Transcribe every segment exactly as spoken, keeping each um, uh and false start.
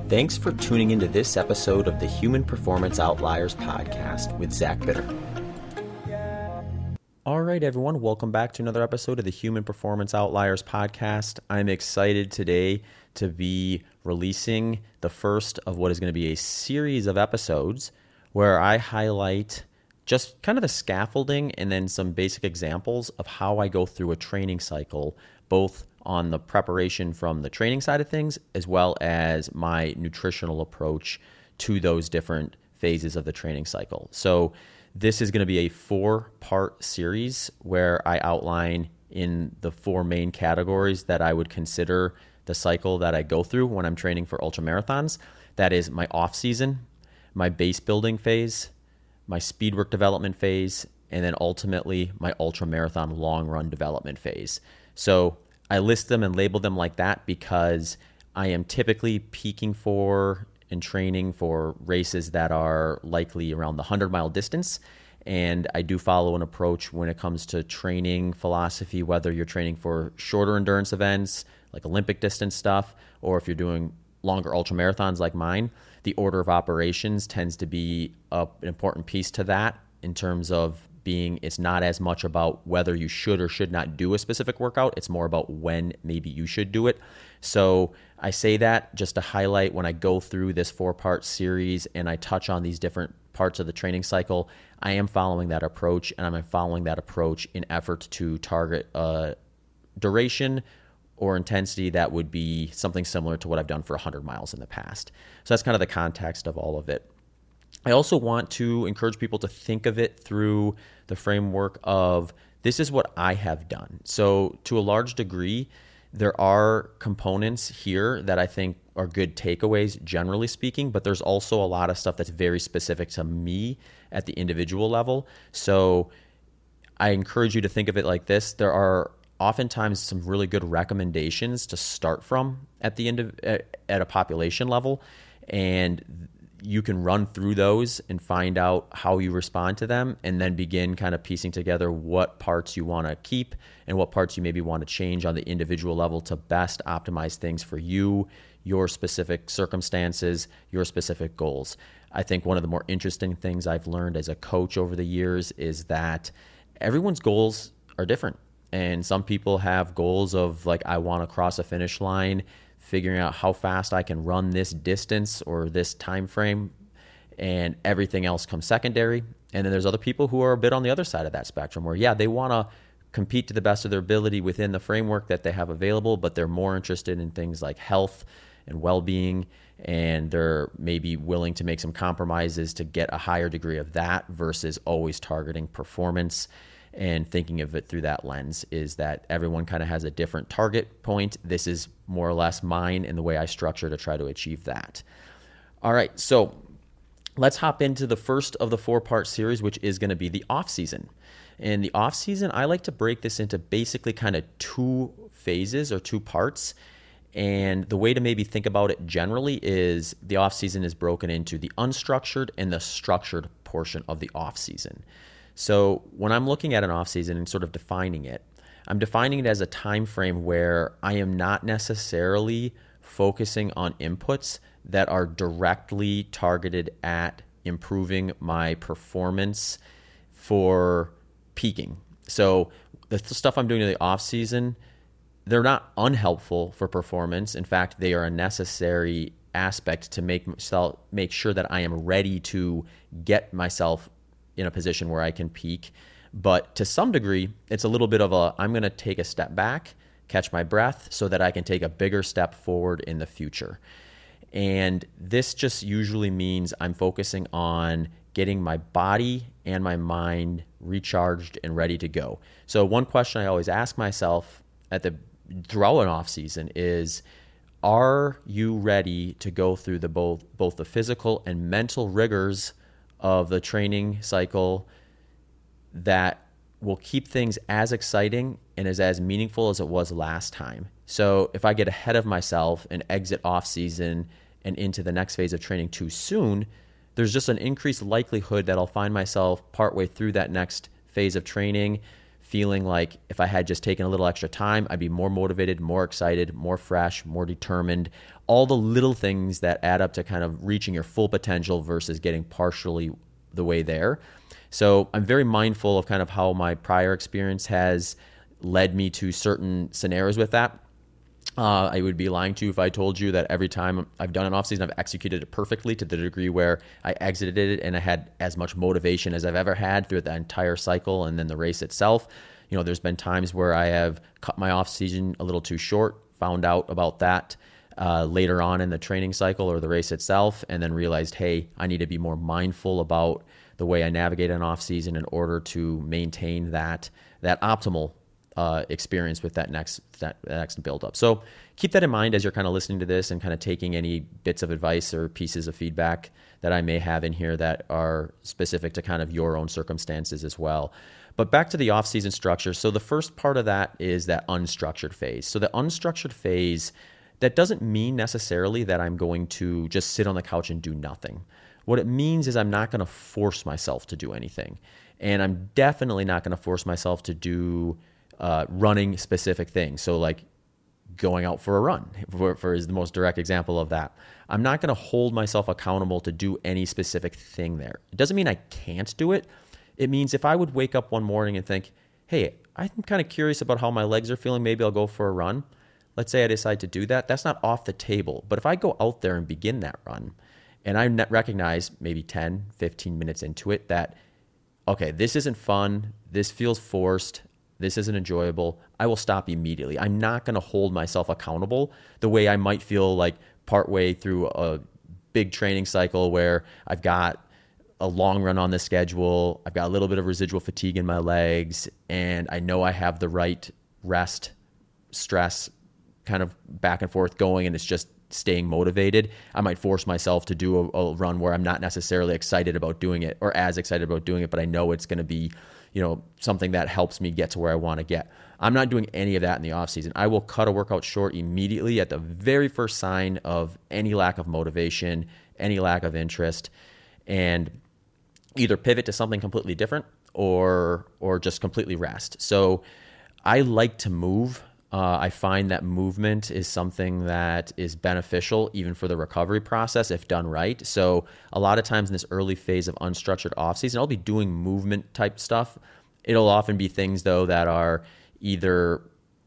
Thanks for tuning into this episode of the Human Performance Outliers podcast with Zach Bitter. All right, everyone, welcome back to another episode of the Human Performance Outliers podcast. I'm excited today to be releasing the first of what is going to be a series of episodes where I highlight just kind of the scaffolding and then some basic examples of how I go through a training cycle, both on the preparation from the training side of things, as well as my nutritional approach to those different phases of the training cycle. So this is going to be a four-part series where I outline in the four main categories that I would consider the cycle that I go through when I'm training for ultramarathons. That is my off-season, my base building phase, my speed work development phase, and then ultimately my ultramarathon long run development phase. So I list them and label them like that because I am typically peaking for and training for races that are likely around the hundred mile distance. And I do follow an approach when it comes to training philosophy, whether you're training for shorter endurance events like Olympic distance stuff, or if you're doing longer ultramarathons like mine. The order of operations tends to be a, an important piece to that in terms of being, it's not as much about whether you should or should not do a specific workout. It's more about when maybe you should do it. So I say that just to highlight when I go through this four-part series and I touch on these different parts of the training cycle, I am following that approach, and I'm following that approach in effort to target a duration or intensity that would be something similar to what I've done for one hundred miles in the past. So that's kind of the context of all of it. I also want to encourage people to think of it through the framework of this is what I have done. So to a large degree, there are components here that I think are good takeaways, generally speaking, but there's also a lot of stuff that's very specific to me at the individual level. So I encourage you to think of it like this. There are oftentimes some really good recommendations to start from at the end of, at a population level, and you can run through those and find out how you respond to them, and then begin kind of piecing together what parts you want to keep and what parts you maybe want to change on the individual level to best optimize things for you, your specific circumstances, your specific goals. I think one of the more interesting things I've learned as a coach over the years is that everyone's goals are different. And some people have goals of like, I want to cross a finish line, figuring out how fast I can run this distance or this time frame, and everything else comes secondary. And then there's other people who are a bit on the other side of that spectrum where, yeah, they want to compete to the best of their ability within the framework that they have available, but they're more interested in things like health and well-being, and they're maybe willing to make some compromises to get a higher degree of that versus always targeting performance. And thinking of it through that lens is that everyone kind of has a different target point. This is more or less mine in the way I structure to try to achieve that. All right, so let's hop into the first of the four-part series, which is going to be the off-season. In the off-season, I like to break this into basically kind of two phases or two parts. And the way to maybe think about it generally is the off-season is broken into the unstructured and the structured portion of the off-season. So when I'm looking at an off-season and sort of defining it, I'm defining it as a time frame where I am not necessarily focusing on inputs that are directly targeted at improving my performance for peaking. So the stuff I'm doing in the off-season, they're not unhelpful for performance. In fact, they are a necessary aspect to make myself, make sure that I am ready to get myself in a position where I can peak. But to some degree, it's a little bit of a, I'm going to take a step back, catch my breath so that I can take a bigger step forward in the future. And this just usually means I'm focusing on getting my body and my mind recharged and ready to go. So one question I always ask myself at the throughout an off season is, are you ready to go through the both both the physical and mental rigors of the training cycle that will keep things as exciting and as, as meaningful as it was last time? So if I get ahead of myself and exit off season and into the next phase of training too soon, there's just an increased likelihood that I'll find myself partway through that next phase of training feeling like if I had just taken a little extra time, I'd be more motivated, more excited, more fresh, more determined. All the little things that add up to kind of reaching your full potential versus getting partially the way there. So I'm very mindful of kind of how my prior experience has led me to certain scenarios with that. Uh, I would be lying to you if I told you that every time I've done an off-season, I've executed it perfectly to the degree where I exited it and I had as much motivation as I've ever had through the entire cycle and then the race itself. You know, there's been times where I have cut my off-season a little too short, found out about that uh, later on in the training cycle or the race itself, and then realized, hey, I need to be more mindful about the way I navigate an off-season in order to maintain that that optimal Uh, experience with that next that next build up. So keep that in mind as you're kind of listening to this and kind of taking any bits of advice or pieces of feedback that I may have in here that are specific to kind of your own circumstances as well. But back to the off-season structure. So the first part of that is that unstructured phase. So the unstructured phase, that doesn't mean necessarily that I'm going to just sit on the couch and do nothing. What it means is I'm not going to force myself to do anything. And I'm definitely not going to force myself to do Uh, running specific things. So like going out for a run for, for is the most direct example of that. I'm not going to hold myself accountable to do any specific thing there. It doesn't mean I can't do it. It means if I would wake up one morning and think, hey, I'm kind of curious about how my legs are feeling, maybe I'll go for a run. Let's say I decide to do that. That's not off the table. But if I go out there and begin that run and I recognize maybe ten, fifteen minutes into it that, okay, this isn't fun. This feels forced. This isn't enjoyable, I will stop immediately. I'm not going to hold myself accountable the way I might feel like partway through a big training cycle where I've got a long run on the schedule, I've got a little bit of residual fatigue in my legs, and I know I have the right rest, stress kind of back and forth going, and it's just staying motivated. I might force myself to do a, a run where I'm not necessarily excited about doing it or as excited about doing it, but I know it's going to be, you know, something that helps me get to where I want to get. I'm not doing any of that in the off season. I will cut a workout short immediately at the very first sign of any lack of motivation, any lack of interest, and either pivot to something completely different or or just completely rest. So I like to move. Uh, I find that movement is something that is beneficial even for the recovery process if done right. So a lot of times in this early phase of unstructured off-season, I'll be doing movement type stuff. It'll often be things, though, that are either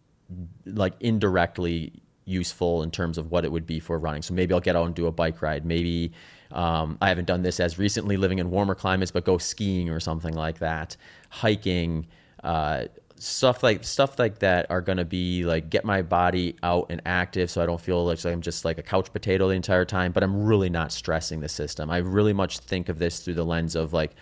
like indirectly useful in terms of what it would be for running. So maybe I'll get out and do a bike ride. Maybe um, I haven't done this as recently living in warmer climates, but go skiing or something like that, hiking, uh, Stuff like stuff like that are going to be like get my body out and active so I don't feel like I'm just like a couch potato the entire time, but I'm really not stressing the system. I really much think of this through the lens of like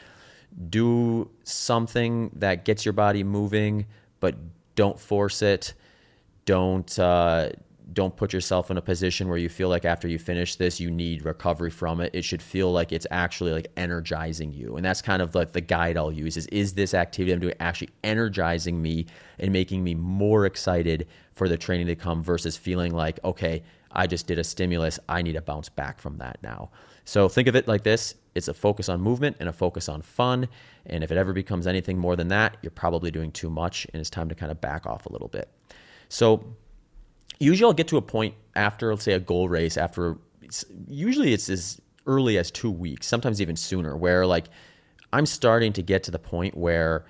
do something that gets your body moving, but don't force it. Don't uh, don't put yourself in a position where you feel like after you finish this, you need recovery from it. It should feel like it's actually like energizing you. And that's kind of like the guide I'll use is, is this activity I'm doing actually energizing me and making me more excited for the training to come versus feeling like, okay, I just did a stimulus. I need to bounce back from that now. So think of it like this. It's a focus on movement and a focus on fun. And if it ever becomes anything more than that, you're probably doing too much and it's time to kind of back off a little bit. So usually I'll get to a point after, let's say, a goal race, after usually it's as early as two weeks, sometimes even sooner, where like I'm starting to get to the point where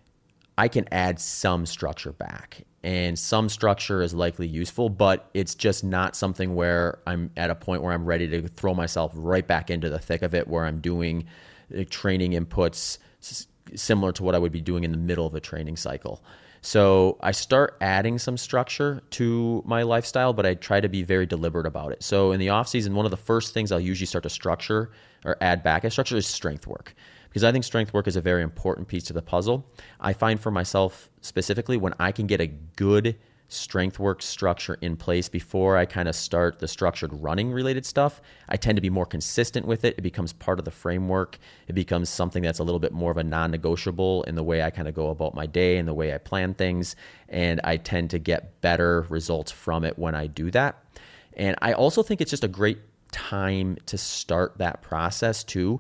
I can add some structure back. And some structure is likely useful, but it's just not something where I'm at a point where I'm ready to throw myself right back into the thick of it, where I'm doing training inputs similar to what I would be doing in the middle of a training cycle. So I start adding some structure to my lifestyle, but I try to be very deliberate about it. So in the off season, one of the first things I'll usually start to structure or add back as structure is strength work, because I think strength work is a very important piece to the puzzle. I find for myself specifically when I can get a good strength work structure in place before I kind of start the structured running related stuff, I tend to be more consistent with it. It becomes part of the framework. It becomes something that's a little bit more of a non-negotiable in the way I kind of go about my day and the way I plan things. And I tend to get better results from it when I do that. And I also think it's just a great time to start that process too,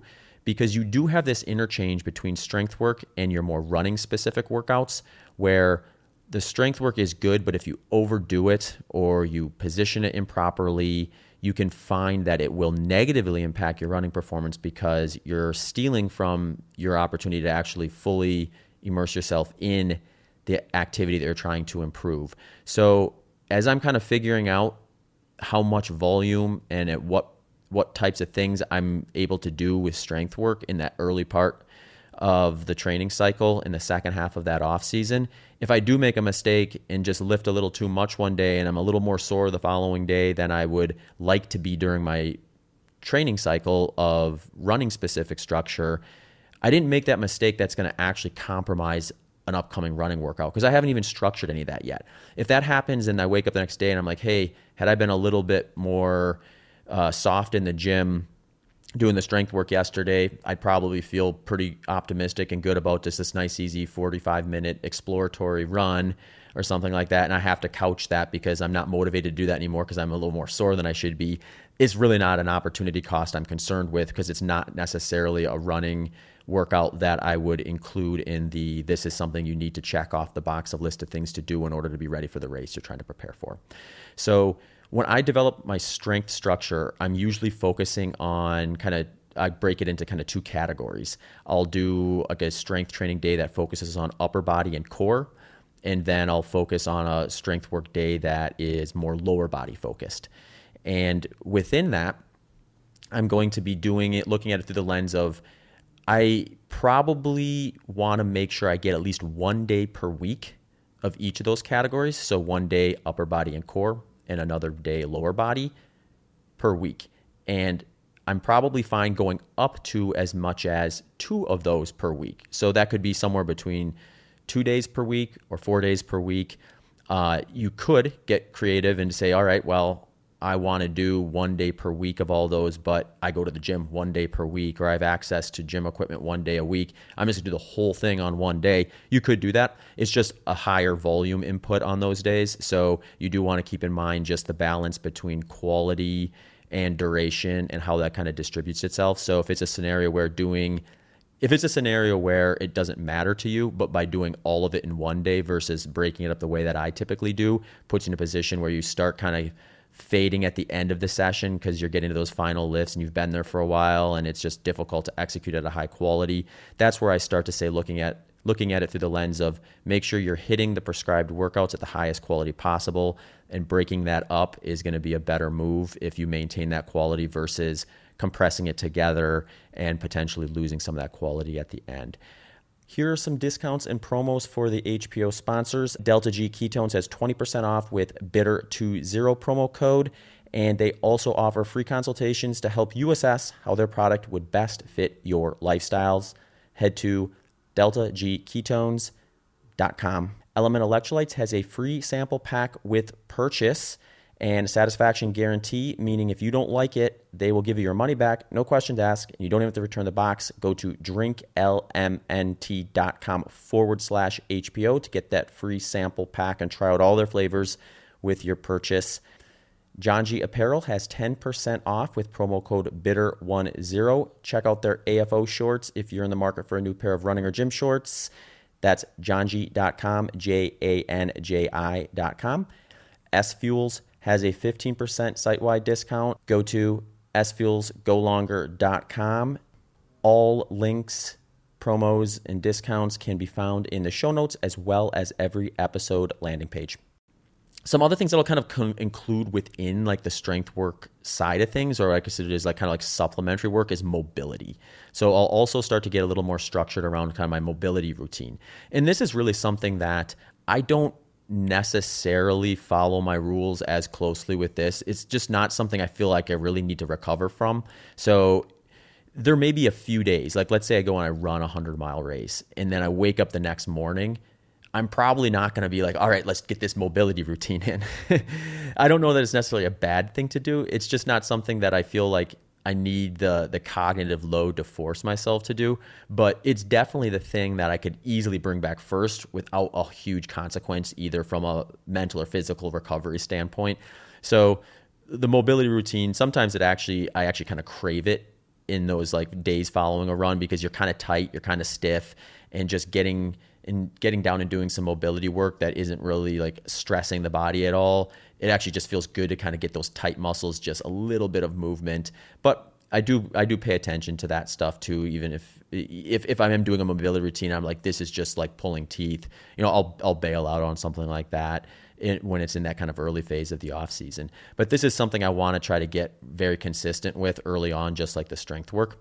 because you do have this interchange between strength work and your more running specific workouts where the strength work is good, but if you overdo it or you position it improperly, you can find that it will negatively impact your running performance because you're stealing from your opportunity to actually fully immerse yourself in the activity that you're trying to improve. So as I'm kind of figuring out how much volume and at what what types of things I'm able to do with strength work in that early part of the training cycle in the second half of that off season, if I do make a mistake and just lift a little too much one day and I'm a little more sore the following day than I would like to be during my training cycle of running specific structure, I didn't make that mistake that's going to actually compromise an upcoming running workout because I haven't even structured any of that yet. If that happens and I wake up the next day and I'm like, hey, had I been a little bit more uh, soft in the gym doing the strength work yesterday, I'd probably feel pretty optimistic and good about just this nice, easy forty-five minute exploratory run or something like that. And I have to couch that because I'm not motivated to do that anymore because I'm a little more sore than I should be. It's really not an opportunity cost I'm concerned with because it's not necessarily a running workout that I would include in the, this is something you need to check off the box of list of things to do in order to be ready for the race you're trying to prepare for. So when I develop my strength structure, I'm usually focusing on kind of, I break it into kind of two categories. I'll do like a strength training day that focuses on upper body and core, and then I'll focus on a strength work day that is more lower body focused. And within that, I'm going to be doing it, looking at it through the lens of, I probably want to make sure I get at least one day per week of each of those categories. So one day upper body and core, and another day lower body per week. And I'm probably fine going up to as much as two of those per week. So that could be somewhere between two days per week or four days per week. Uh, you could get creative and say, all right, well, I want to do one day per week of all those, but I go to the gym one day per week, or I have access to gym equipment one day a week. I'm just going to do the whole thing on one day. You could do that. It's just a higher volume input on those days. So you do want to keep in mind just the balance between quality and duration and how that kind of distributes itself. So if it's a scenario where doing, if it's a scenario where it doesn't matter to you, but by doing all of it in one day versus breaking it up the way that I typically do, puts you in a position where you start kind of fading at the end of the session because you're getting to those final lifts and you've been there for a while and it's just difficult to execute at a high quality. That's where I start to say looking at looking at it through the lens of make sure you're hitting the prescribed workouts at the highest quality possible, and breaking that up is going to be a better move if you maintain that quality versus compressing it together and potentially losing some of that quality at the end. Here are some discounts and promos for the H P O sponsors. Delta G Ketones has twenty percent off with bitter twenty promo code, and they also offer free consultations to help you assess how their product would best fit your lifestyles. Head to delta g ketones dot com. Element Electrolytes has a free sample pack with purchase and a satisfaction guarantee, meaning if you don't like it, they will give you your money back, no questions asked, and you don't even have to return the box. Go to drinklmnt.com forward slash HPO to get that free sample pack and try out all their flavors with your purchase. John G Apparel has ten percent off with promo code bitter ten. Check out their A F O shorts if you're in the market for a new pair of running or gym shorts. That's john g dot com, J A N J I dot com. S Fuels has a fifteen percent site-wide discount. Go to s fuels go longer dot com. All links, promos, and discounts can be found in the show notes as well as every episode landing page. Some other things that I'll kind of con- include within like the strength work side of things, or I consider it as like kind of like supplementary work, is mobility. So I'll also start to get a little more structured around kind of my mobility routine. And this is really something that I don't necessarily follow my rules as closely with this. It's just not something I feel like I really need to recover from. So there may be a few days, like let's say I go and I run a hundred mile race and then I wake up the next morning, I'm probably not going to be like, all right, let's get this mobility routine in. I don't know that it's necessarily a bad thing to do. It's just not something that I feel like I need the the cognitive load to force myself to do. But it's definitely the thing that I could easily bring back first without a huge consequence, either from a mental or physical recovery standpoint. So the mobility routine, sometimes it actually, I actually kind of crave it in those like days following a run because you're kind of tight, you're kind of stiff, and just getting and getting down and doing some mobility work that isn't really like stressing the body at all. It actually just feels good to kind of get those tight muscles, just a little bit of movement. But I do I do pay attention to that stuff too. Even if if if I'm doing a mobility routine, I'm like, this is just like pulling teeth. You know, I'll I'll bail out on something like that in, when it's in that kind of early phase of the off season. But this is something I want to try to get very consistent with early on, just like the strength work.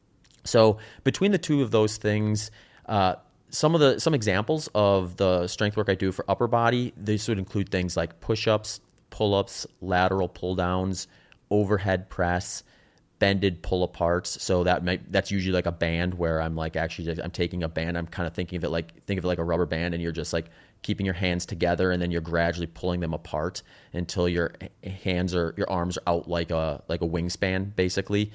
So between the two of those things, uh, some of the some examples of the strength work I do for upper body, this would include things like push-ups, pull-ups, lateral pull-downs, overhead press, bended pull-aparts. So that might that's usually like a band where I'm like actually I'm taking a band. I'm kind of thinking of it like think of it like a rubber band, and you're just like keeping your hands together, and then you're gradually pulling them apart until your hands or your arms are out like a like a wingspan, basically.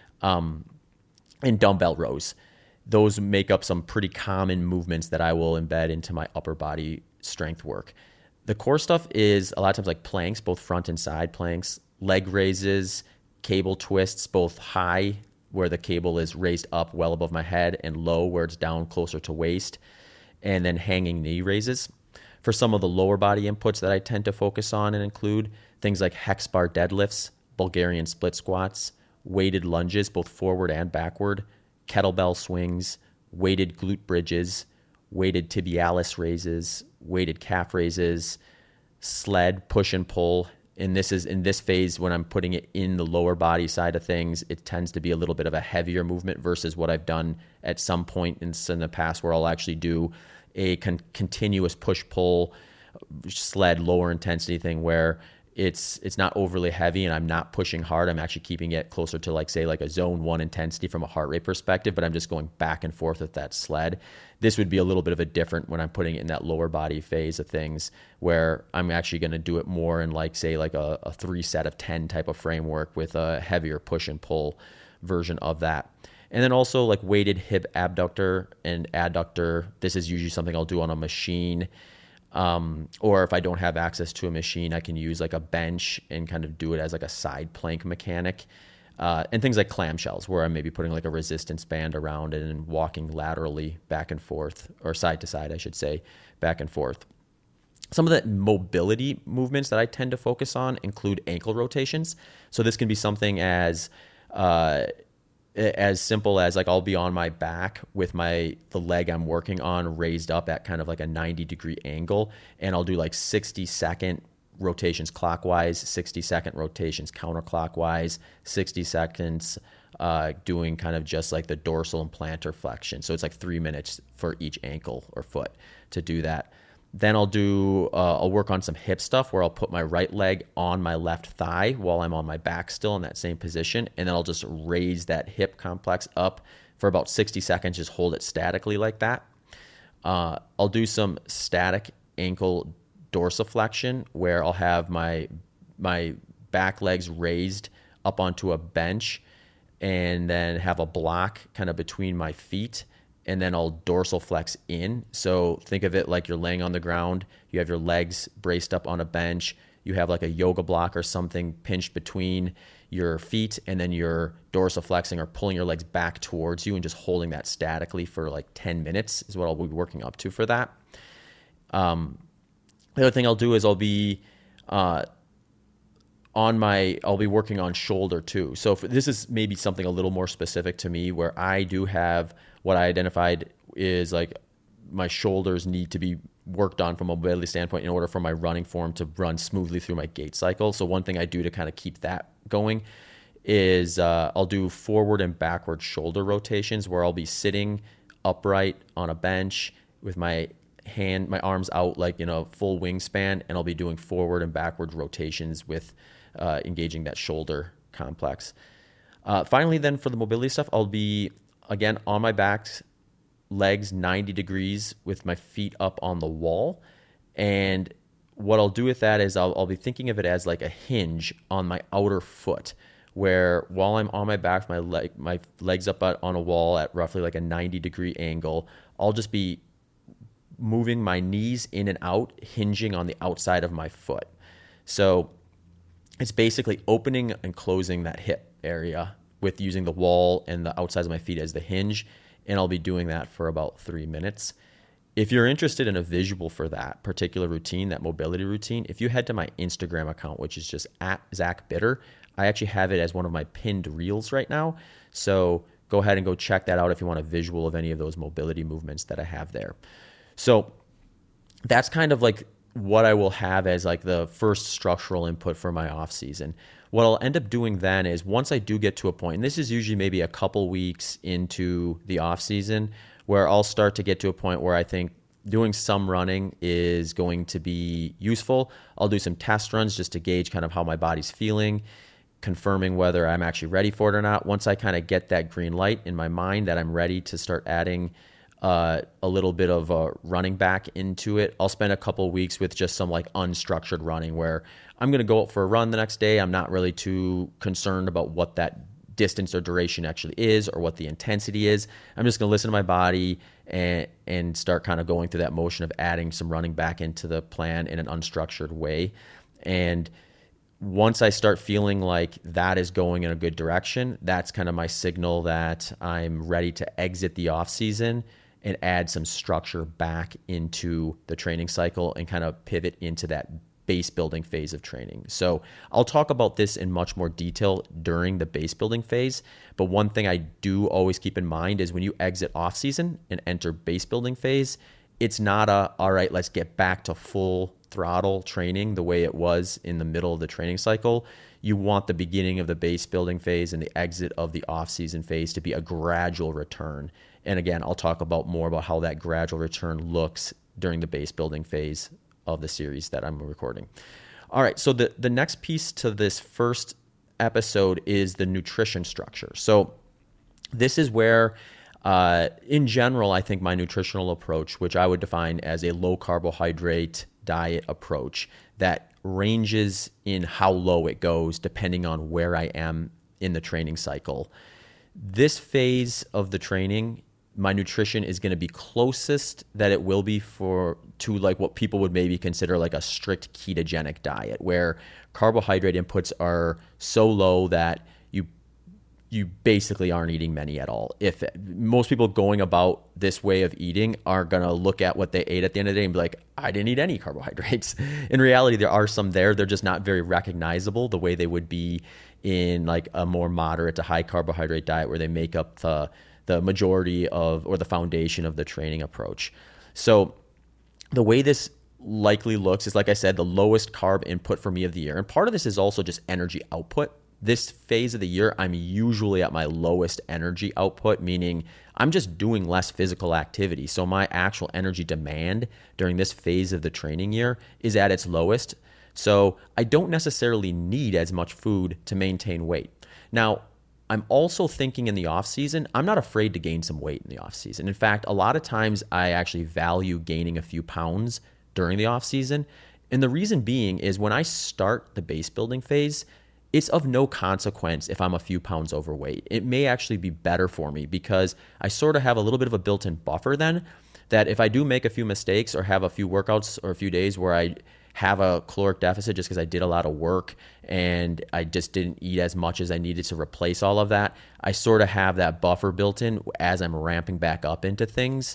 Um, and dumbbell rows. Those make up some pretty common movements that I will embed into my upper body strength work. The core stuff is a lot of times like planks, both front and side planks, leg raises, cable twists, both high where the cable is raised up well above my head and low where it's down closer to waist, and then hanging knee raises. For some of the lower body inputs that I tend to focus on and include things like hex bar deadlifts, Bulgarian split squats, weighted lunges, both forward and backward, kettlebell swings, weighted glute bridges, weighted tibialis raises, weighted calf raises, sled, push and pull. And this is in this phase when I'm putting it in the lower body side of things, it tends to be a little bit of a heavier movement versus what I've done at some point in, in the past where I'll actually do a con- continuous push-pull sled lower intensity thing where it's it's not overly heavy and I'm not pushing hard. I'm actually keeping it closer to like say like a zone one intensity from a heart rate perspective, but I'm just going back and forth with that sled. This would be a little bit of a different when I'm putting it in that lower body phase of things where I'm actually going to do it more in like say like a, a three set of ten type of framework with a heavier push and pull version of that. And then also like weighted hip abductor and adductor. This is usually something I'll do on a machine. Um, or if I don't have access to a machine, I can use like a bench and kind of do it as like a side plank mechanic. Uh, and things like clamshells where I'm maybe putting like a resistance band around it and walking laterally back and forth, or side to side, I should say, back and forth. Some of the mobility movements that I tend to focus on include ankle rotations. So this can be something as uh, as simple as like I'll be on my back with my the leg I'm working on raised up at kind of like a ninety degree angle, and I'll do like sixty second rotations clockwise, sixty second rotations counterclockwise, sixty seconds uh, doing kind of just like the dorsal and plantar flexion. So it's like three minutes for each ankle or foot to do that. Then I'll do, uh, I'll work on some hip stuff where I'll put my right leg on my left thigh while I'm on my back still in that same position. And then I'll just raise that hip complex up for about sixty seconds, just hold it statically like that. Uh, I'll do some static ankle dorsiflexion where I'll have my, my back legs raised up onto a bench and then have a block kind of between my feet. And then I'll dorsal flex in. So think of it like you're laying on the ground. You have your legs braced up on a bench. You have like a yoga block or something pinched between your feet, and then you're dorsal flexing or pulling your legs back towards you and just holding that statically for like ten minutes is what I'll be working up to for that. Um, the other thing I'll do is I'll be uh, on my, I'll be working on shoulder too. So if, this is maybe something a little more specific to me where I do have what I identified is like my shoulders need to be worked on from a mobility standpoint in order for my running form to run smoothly through my gait cycle. So one thing I do to kind of keep that going is uh, I'll do forward and backward shoulder rotations where I'll be sitting upright on a bench with my hand, my arms out like, you know, full wingspan, and I'll be doing forward and backward rotations with uh, engaging that shoulder complex. Uh, finally, then for the mobility stuff, I'll be again on my back, legs ninety degrees with my feet up on the wall. And what I'll do with that is I'll, I'll be thinking of it as like a hinge on my outer foot, where while I'm on my back, my leg, my legs up on a wall at roughly like a ninety degree angle, I'll just be moving my knees in and out, hinging on the outside of my foot. So it's basically opening and closing that hip area with using the wall and the outsides of my feet as the hinge. And I'll be doing that for about three minutes. If you're interested in a visual for that particular routine, that mobility routine, if you head to my Instagram account, which is just at Zach Bitter, I actually have it as one of my pinned reels right now. So go ahead and go check that out if you want a visual of any of those mobility movements that I have there. So that's kind of like what I will have as like the first structural input for my off season. What I'll end up doing then is once I do get to a point, and this is usually maybe a couple weeks into the off season, where I'll start to get to a point where I think doing some running is going to be useful. I'll do some test runs just to gauge kind of how my body's feeling, confirming whether I'm actually ready for it or not. Once I kind of get that green light in my mind that I'm ready to start adding uh, a little bit of uh, running back into it, I'll spend a couple of weeks with just some like unstructured running where I'm going to go out for a run the next day. I'm not really too concerned about what that distance or duration actually is or what the intensity is. I'm just going to listen to my body and and start kind of going through that motion of adding some running back into the plan in an unstructured way. And once I start feeling like that is going in a good direction, that's kind of my signal that I'm ready to exit the off season and add some structure back into the training cycle and kind of pivot into that base building phase of training. So I'll talk about this in much more detail during the base building phase. But one thing I do always keep in mind is when you exit off season and enter base building phase, it's not a, all right, let's get back to full throttle training the way it was in the middle of the training cycle. You want the beginning of the base building phase and the exit of the off season phase to be a gradual return. And again, I'll talk about more about how that gradual return looks during the base building phase of the series that I'm recording. All right, so the, the next piece to this first episode is the nutrition structure. So this is where, uh, in general, I think my nutritional approach, which I would define as a low carbohydrate diet approach that ranges in how low it goes depending on where I am in the training cycle. This phase of the training, my nutrition is going to be closest that it will be for to like what people would maybe consider like a strict ketogenic diet, where carbohydrate inputs are so low that you you basically aren't eating many at all. If most people going about this way of eating are going to look at what they ate at the end of the day and be like, I didn't eat any carbohydrates. In reality, there are some there. They're just not very recognizable the way they would be in like a more moderate to high carbohydrate diet where they make up the the majority of or the foundation of the training approach. So the way this likely looks is, like I said, the lowest carb input for me of the year. And part of this is also just energy output. This phase of the year, I'm usually at my lowest energy output, meaning I'm just doing less physical activity. So my actual energy demand during this phase of the training year is at its lowest. So I don't necessarily need as much food to maintain weight. Now, I'm also thinking in the off season, I'm not afraid to gain some weight in the off season. In fact, a lot of times I actually value gaining a few pounds during the off season. And the reason being is when I start the base building phase, it's of no consequence if I'm a few pounds overweight. It may actually be better for me because I sort of have a little bit of a built-in buffer then that if I do make a few mistakes or have a few workouts or a few days where I have a caloric deficit just because I did a lot of work and I just didn't eat as much as I needed to replace all of that, I sort of have that buffer built in as I'm ramping back up into things.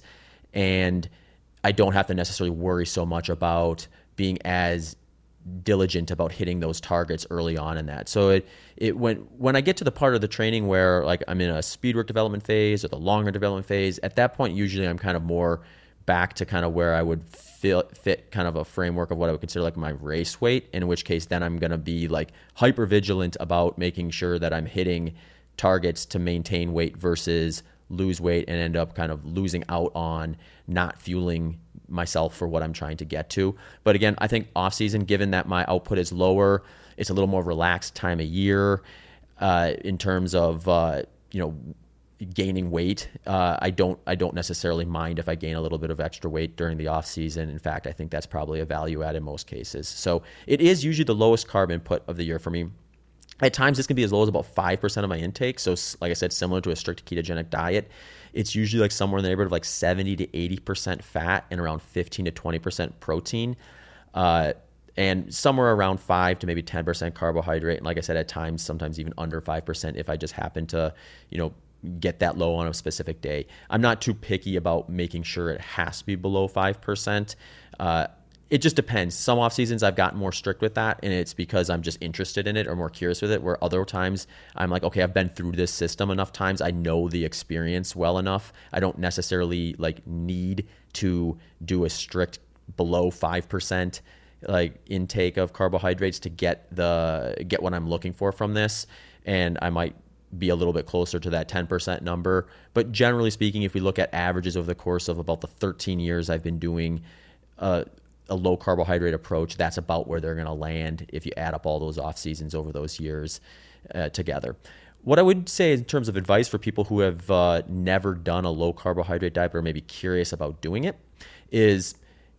And I don't have to necessarily worry so much about being as diligent about hitting those targets early on in that. So it it when when I get to the part of the training where like I'm in a speed work development phase or the longer development phase, at that point usually I'm kind of more back to kind of where I would feel, fit kind of a framework of what I would consider like my race weight, in which case then I'm going to be like hyper vigilant about making sure that I'm hitting targets to maintain weight versus lose weight and end up kind of losing out on not fueling myself for what I'm trying to get to. But again, I think off season, given that my output is lower, it's a little more relaxed time of year uh, in terms of, uh, you know, gaining weight. Uh, I don't, I don't necessarily mind if I gain a little bit of extra weight during the off season. In fact, I think that's probably a value add in most cases. So it is usually the lowest carb input of the year for me. At times, this can be as low as about five percent of my intake. So like I said, similar to a strict ketogenic diet, it's usually like somewhere in the neighborhood of like seventy to eighty percent fat and around fifteen to twenty percent protein. Uh, and somewhere around five to maybe ten percent carbohydrate. And like I said, at times, sometimes even under five percent if I just happen to, you know, get that low on a specific day. I'm not too picky about making sure it has to be below five percent. Uh, it just depends. Some off seasons I've gotten more strict with that, and it's because I'm just interested in it or more curious with it, where other times I'm like, okay, I've been through this system enough times. I know the experience well enough. I don't necessarily like need to do a strict below five percent like intake of carbohydrates to get the get what I'm looking for from this. And I might be a little bit closer to that ten percent number. But generally speaking, if we look at averages over the course of about the thirteen years I've been doing uh, a low carbohydrate approach, that's about where they're going to land if you add up all those off seasons over those years uh, together. What I would say in terms of advice for people who have uh, never done a low carbohydrate diet or maybe curious about doing it is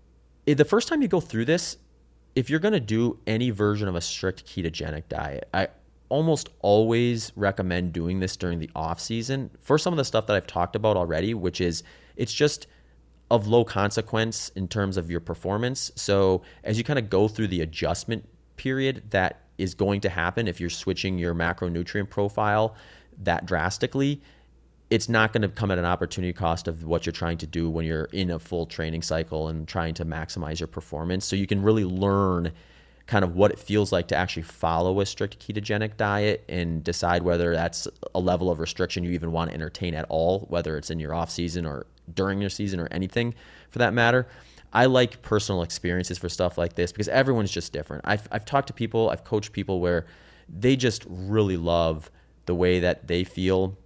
the first time you go through this, if you're going to do any version of a strict ketogenic diet, I almost always recommend doing this during the off season for some of the stuff that I've talked about already, which is it's just of low consequence in terms of your performance. So as you kind of go through the adjustment period that is going to happen if you're switching your macronutrient profile that drastically, it's not going to come at an opportunity cost of what you're trying to do when you're in a full training cycle and trying to maximize your performance. So you can really learn kind of what it feels like to actually follow a strict ketogenic diet and decide whether that's a level of restriction you even want to entertain at all, whether it's in your off season or during your season or anything for that matter. I like personal experiences for stuff like this because everyone's just different. I've, I've talked to people, I've coached people where they just really love the way that they feel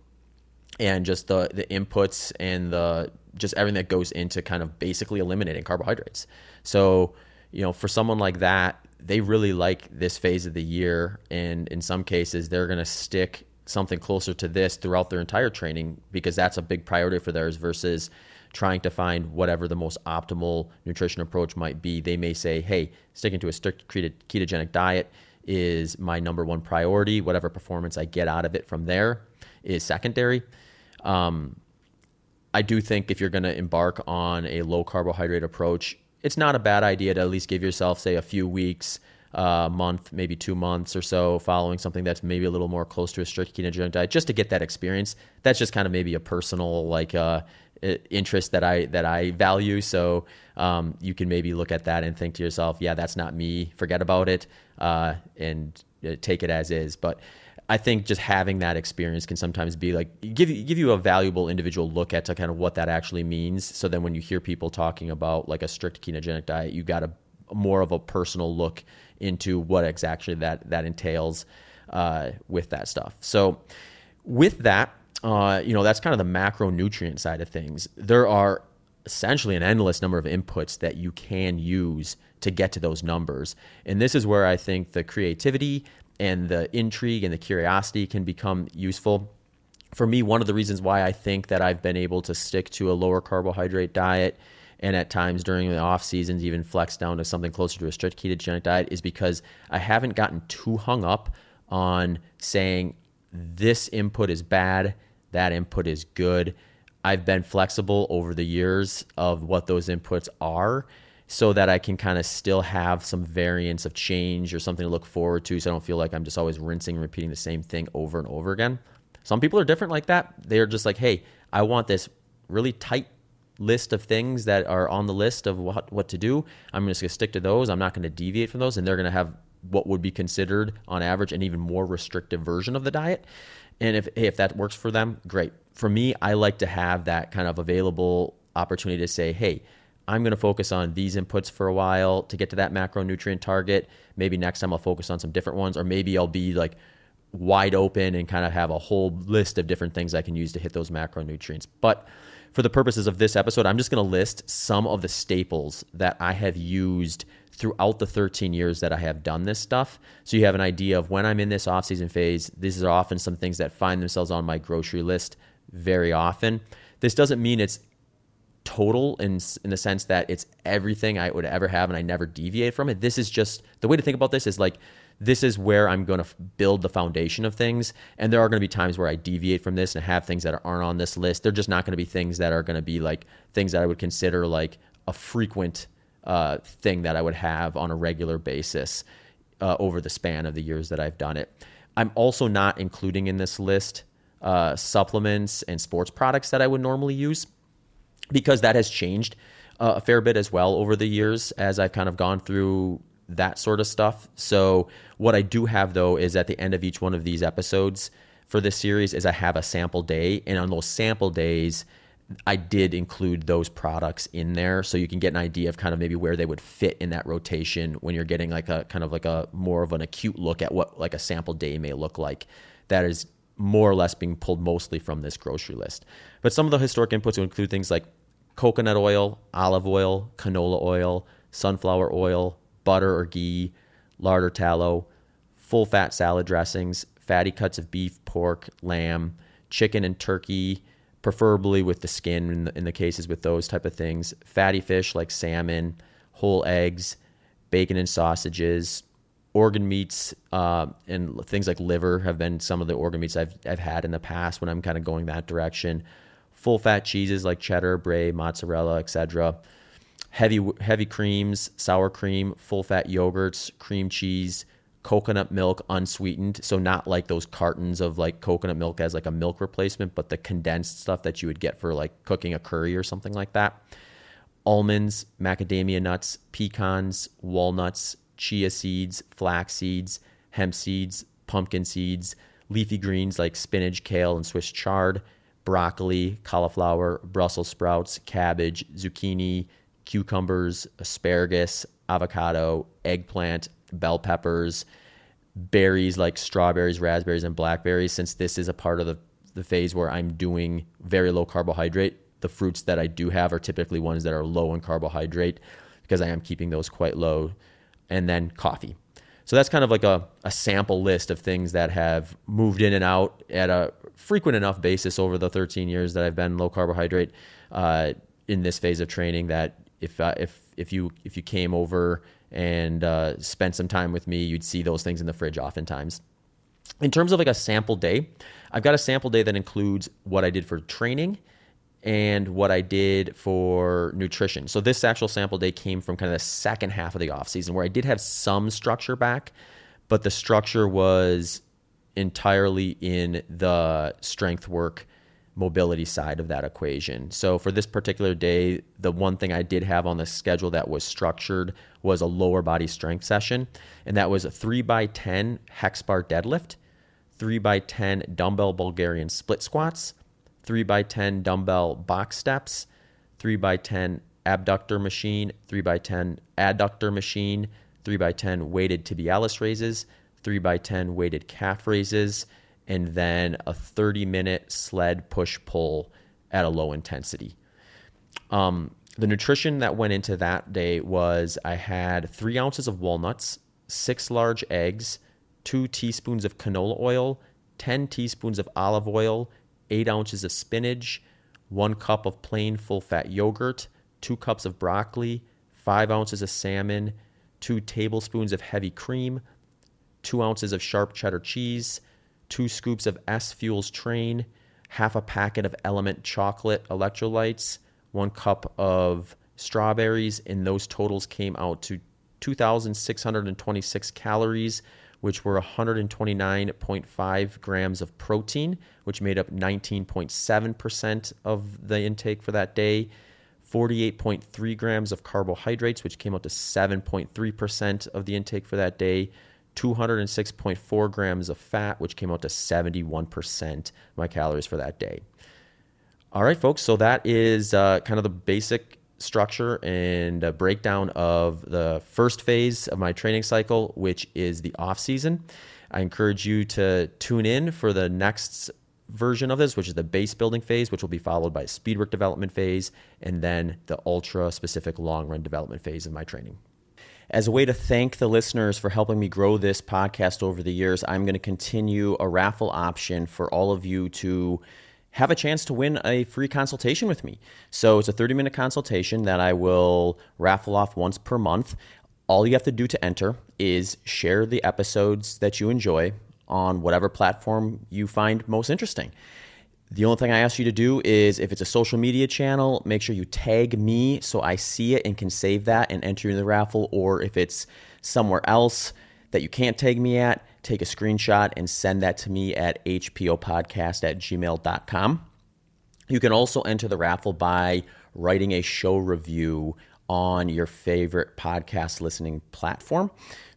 and just the, the inputs and the just everything that goes into kind of basically eliminating carbohydrates. So, you know, for someone like that, they really like this phase of the year. And in some cases, they're going to stick something closer to this throughout their entire training because that's a big priority for theirs versus trying to find whatever the most optimal nutrition approach might be. They may say, hey, sticking to a strict ketogenic diet is my number one priority. Whatever performance I get out of it from there is secondary. Um, I do think if you're going to embark on a low carbohydrate approach, it's not a bad idea to at least give yourself, say, a few weeks, a uh, month, maybe two months or so following something that's maybe a little more close to a strict ketogenic diet just to get that experience. That's just kind of maybe a personal like uh, interest that I that I value. So um, you can maybe look at that and think to yourself, yeah, that's not me. Forget about it uh, and uh, take it as is. But I think just having that experience can sometimes be like give you give you a valuable individual look at to kind of what that actually means. So then when you hear people talking about like a strict ketogenic diet, you got a more of a personal look into what exactly that that entails uh, with that stuff. So with that, uh, you know, that's kind of the macronutrient side of things. There are essentially an endless number of inputs that you can use to get to those numbers. And this is where I think the creativity and the intrigue and the curiosity can become useful. For me, one of the reasons why I think that I've been able to stick to a lower carbohydrate diet and at times during the off seasons even flex down to something closer to a strict ketogenic diet is because I haven't gotten too hung up on saying this input is bad, that input is good. I've been flexible over the years of what those inputs are so that I can kind of still have some variance of change or something to look forward to so I don't feel like I'm just always rinsing and repeating the same thing over and over again. Some people are different like that. They're just like, hey, I want this really tight list of things that are on the list of what, what to do. I'm just going to stick to those. I'm not going to deviate from those. And they're going to have what would be considered on average an even more restrictive version of the diet. And if, hey, if that works for them, great. For me, I like to have that kind of available opportunity to say, hey, I'm going to focus on these inputs for a while to get to that macronutrient target. Maybe next time I'll focus on some different ones, or maybe I'll be like wide open and kind of have a whole list of different things I can use to hit those macronutrients. But for the purposes of this episode, I'm just going to list some of the staples that I have used throughout the thirteen years that I have done this stuff. So you have an idea of when I'm in this off-season phase, these are often some things that find themselves on my grocery list very often. This doesn't mean it's total in, in the sense that it's everything I would ever have and I never deviate from it. This is just, the way to think about this is like, this is where I'm going to build the foundation of things. And there are going to be times where I deviate from this and have things that aren't on this list. They're just not going to be things that are going to be like things that I would consider like a frequent uh, thing that I would have on a regular basis uh, over the span of the years that I've done it. I'm also not including in this list uh, supplements and sports products that I would normally use, because that has changed uh, a fair bit as well over the years as I've kind of gone through that sort of stuff. So what I do have, though, is at the end of each one of these episodes for this series is I have a sample day. And on those sample days, I did include those products in there, so you can get an idea of kind of maybe where they would fit in that rotation when you're getting like a kind of like a more of an acute look at what like a sample day may look like. That is more or less being pulled mostly from this grocery list. But some of the historic inputs would include things like coconut oil, olive oil, canola oil, sunflower oil, butter or ghee, lard or tallow, full fat salad dressings, fatty cuts of beef, pork, lamb, chicken and turkey, preferably with the skin in the, in the cases with those type of things, fatty fish like salmon, whole eggs, bacon and sausages, organ meats, uh, and things like liver have been some of the organ meats I've I've had in the past when I'm kind of going that direction. Full fat cheeses like cheddar, brie, mozzarella, et cetera. Heavy heavy creams, sour cream, full fat yogurts, cream cheese, coconut milk unsweetened, so not like those cartons of like coconut milk as like a milk replacement, but the condensed stuff that you would get for like cooking a curry or something like that. Almonds, macadamia nuts, pecans, walnuts, chia seeds, flax seeds, hemp seeds, pumpkin seeds, leafy greens like spinach, kale, and Swiss chard, broccoli, cauliflower, Brussels sprouts, cabbage, zucchini, cucumbers, asparagus, avocado, eggplant, bell peppers, berries like strawberries, raspberries, and blackberries. Since this is a part of the, the phase where I'm doing very low carbohydrate, the fruits that I do have are typically ones that are low in carbohydrate because I am keeping those quite low. And then coffee. So that's kind of like a, a sample list of things that have moved in and out at a frequent enough basis over the thirteen years that I've been low carbohydrate uh, in this phase of training that if uh, if if you if you came over and uh, spent some time with me, you'd see those things in the fridge oftentimes. In terms of like a sample day, I've got a sample day that includes what I did for training and what I did for nutrition. So this actual sample day came from kind of the second half of the off season where I did have some structure back, but the structure was entirely in the strength work mobility side of that equation. So for this particular day, the one thing I did have on the schedule that was structured was a lower body strength session. And that was a three by ten hex bar deadlift, three by ten dumbbell Bulgarian split squats, three by ten dumbbell box steps, three by ten abductor machine, three by ten adductor machine, three by ten weighted tibialis raises, three by ten weighted calf raises, and then a thirty minute sled push-pull at a low intensity. Um, the nutrition that went into that day was I had three ounces of walnuts, six large eggs, two teaspoons of canola oil, ten teaspoons of olive oil, eight ounces of spinach, one cup of plain full-fat yogurt, two cups of broccoli, five ounces of salmon, two tablespoons of heavy cream, two ounces of sharp cheddar cheese, two scoops of S Fuels Train, half a packet of Element chocolate electrolytes, one cup of strawberries, and those totals came out to two thousand six hundred twenty-six calories, which were one hundred twenty-nine point five grams of protein, which made up nineteen point seven percent of the intake for that day, forty-eight point three grams of carbohydrates, which came out to seven point three percent of the intake for that day, two hundred six point four grams of fat, which came out to seventy-one percent of my calories for that day. All right, folks, so that is uh, kind of the basic structure and a breakdown of the first phase of my training cycle, which is the off season. I encourage you to tune in for the next version of this, which is the base building phase, which will be followed by a speed work development phase, and then the ultra specific long run development phase of my training. As a way to thank the listeners for helping me grow this podcast over the years, I'm going to continue a raffle option for all of you to have a chance to win a free consultation with me. So it's a thirty minute consultation that I will raffle off once per month. All you have to do to enter is share the episodes that you enjoy on whatever platform you find most interesting. The only thing I ask you to do is, if it's a social media channel, make sure you tag me so I see it and can save that and enter in the raffle. Or if it's somewhere else that you can't tag me at, take a screenshot and send that to me at h p o podcast at gmail dot com. You can also enter the raffle by writing a show review on your favorite podcast listening platform.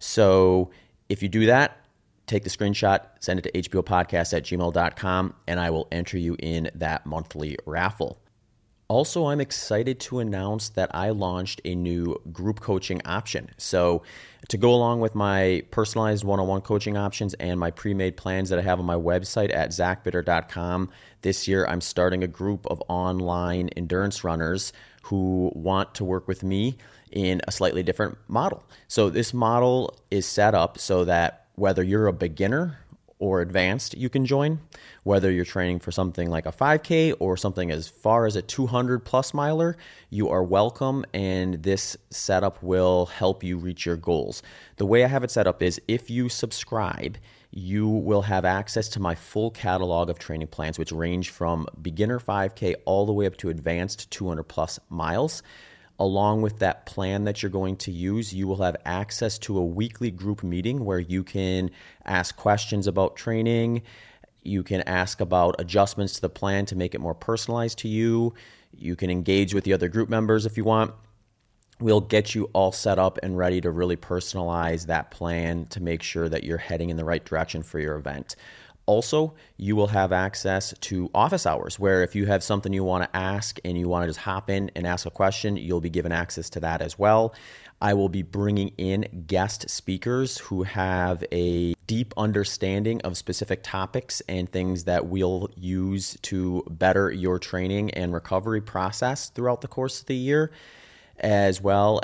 So if you do that, take the screenshot, send it to h p o podcast at gmail dot com, and I will enter you in that monthly raffle. Also, I'm excited to announce that I launched a new group coaching option. So to go along with my personalized one-on-one coaching options and my pre-made plans that I have on my website at zach bitter dot com, this year I'm starting a group of online endurance runners who want to work with me in a slightly different model. So this model is set up so that whether you're a beginner or advanced, you can join. Whether you're training for something like a five K or something as far as a two hundred plus miler, you are welcome, and this setup will help you reach your goals. The way I have it set up is, if you subscribe, you will have access to my full catalog of training plans, which range from beginner five K all the way up to advanced two hundred plus miles. Along with that plan that you're going to use, you will have access to a weekly group meeting where you can ask questions about training. You can ask about adjustments to the plan to make it more personalized to you. You can engage with the other group members if you want. We'll get you all set up and ready to really personalize that plan to make sure that you're heading in the right direction for your event. Also, you will have access to office hours, where if you have something you want to ask and you want to just hop in and ask a question, you'll be given access to that as well. I will be bringing in guest speakers who have a deep understanding of specific topics and things that we'll use to better your training and recovery process throughout the course of the year, as well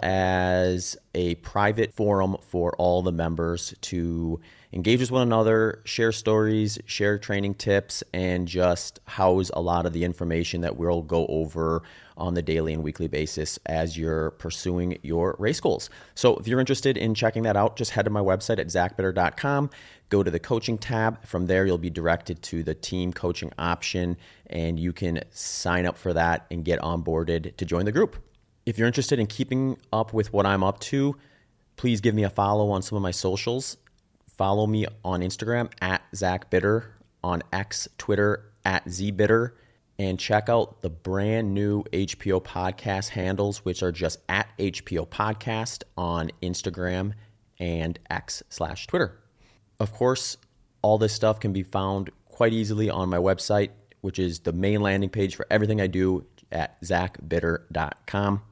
as a private forum for all the members to engage with one another, share stories, share training tips, and just house a lot of the information that we'll go over on the daily and weekly basis as you're pursuing your race goals. So if you're interested in checking that out, just head to my website at zach bitter dot com, go to the coaching tab. From there, you'll be directed to the team coaching option, and you can sign up for that and get onboarded to join the group. If you're interested in keeping up with what I'm up to, please give me a follow on some of my socials. Follow me on Instagram at Zach Bitter, on X, Twitter at ZBitter, and check out the brand new H P O Podcast handles, which are just at H P O Podcast on Instagram and X slash Twitter. Of course, all this stuff can be found quite easily on my website, which is the main landing page for everything I do at zach bitter dot com.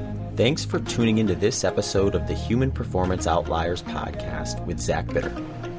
Thanks for tuning into this episode of the Human Performance Outliers podcast with Zach Bitter.